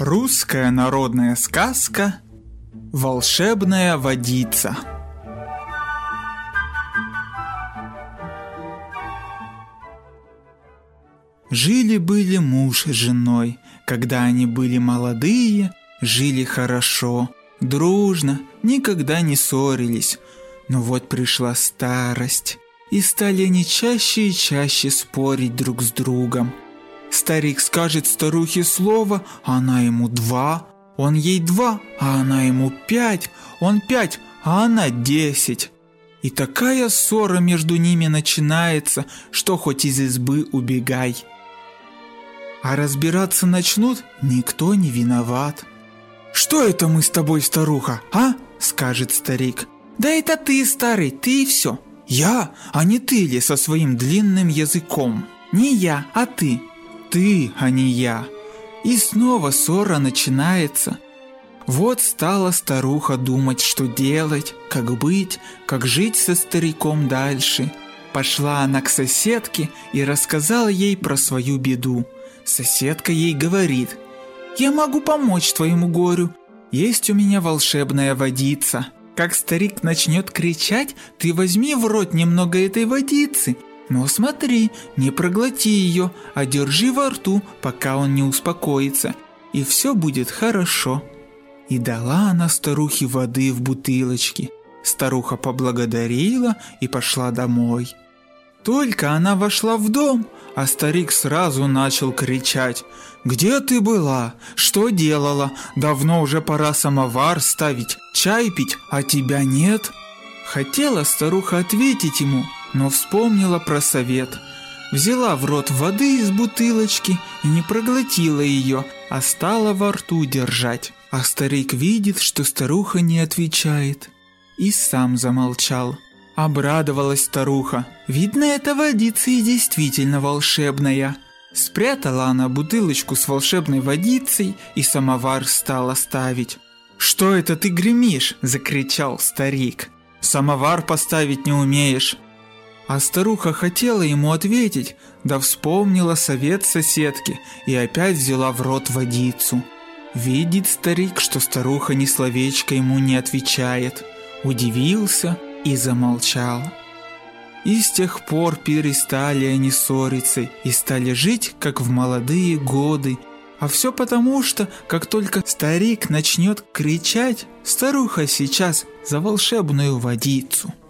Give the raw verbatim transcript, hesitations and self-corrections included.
Русская народная сказка «Волшебная водица». Жили-были муж с женой. Когда они были молодые, жили хорошо, дружно, никогда не ссорились. Но вот пришла старость, и стали они чаще и чаще спорить друг с другом. Старик скажет старухе слово, а она ему два, он ей два, а она ему пять, он пять, а она десять. И такая ссора между ними начинается, что хоть из избы убегай. А разбираться начнут, никто не виноват. «Что это мы с тобой, старуха, а?» – скажет старик. «Да это ты, старый, ты и все. Я, а не ты ли со своим длинным языком? Не я, а ты. Ты, а не я». И снова ссора начинается. Вот стала старуха думать, что делать, как быть, как жить со стариком дальше. Пошла она к соседке и рассказала ей про свою беду. Соседка ей говорит: «Я могу помочь твоему горю. Есть у меня волшебная водица. Как старик начнет кричать, ты возьми в рот немного этой водицы. Но смотри, не проглоти ее, а держи во рту, пока он не успокоится, и все будет хорошо». И дала она старухе воды в бутылочке. Старуха поблагодарила и пошла домой. Только она вошла в дом, а старик сразу начал кричать: «Где ты была? Что делала? Давно уже пора самовар ставить, чай пить, а тебя нет». Хотела старуха ответить ему, но вспомнила про совет. Взяла в рот воды из бутылочки и не проглотила ее, а стала во рту держать. А старик видит, что старуха не отвечает, и сам замолчал. Обрадовалась старуха. Видно, эта водица и действительно волшебная. Спрятала она бутылочку с волшебной водицей и самовар стала ставить. «Что это ты гремишь?» – закричал старик. «Самовар поставить не умеешь». А старуха хотела ему ответить, да вспомнила совет соседки и опять взяла в рот водицу. Видит старик, что старуха ни словечко ему не отвечает. Удивился и замолчал. И с тех пор перестали они ссориться и стали жить, как в молодые годы. А все потому, что, как только старик начнет кричать, старуха сейчас за волшебную водицу.